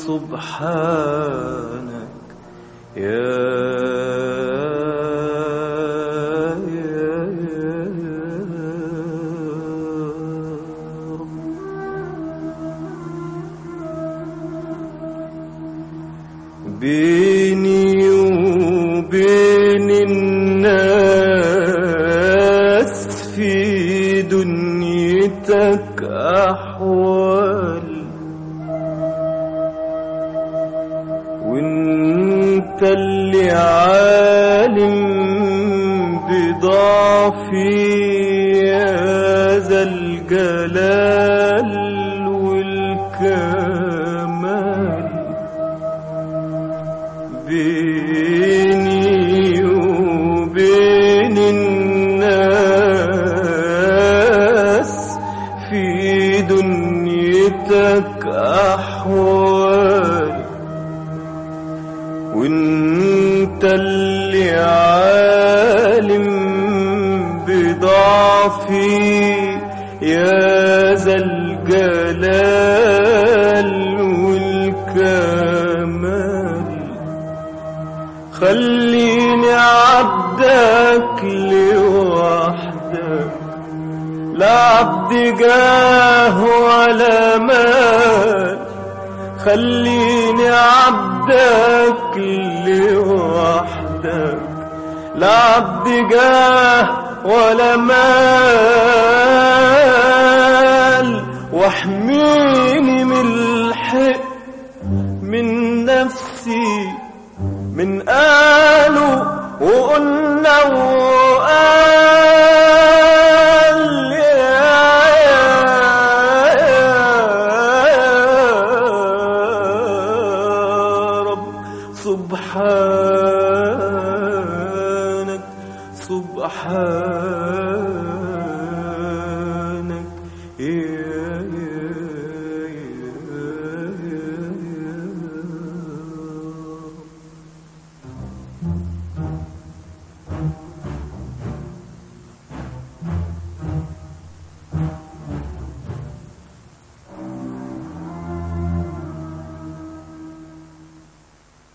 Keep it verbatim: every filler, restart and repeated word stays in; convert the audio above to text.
سبحانك يا بيني وبين الناس في دنيتك أحوال، وانت اللي عالم بضعفي يا ذا الجلال والكمال. بيني وبين الناس في دنيتك أحوال، وانت اللي عالم بضعفي يا ذا الجلال والكمال. خليني عبدك لوحدك، لا عبد جاه ولا مال. خليني عبدك لوحدك، لا عبد جاه ولا مال. واحميني من الحق من نفسي من قالوا وقلنا وقال يا رب. سبحانك سبحانك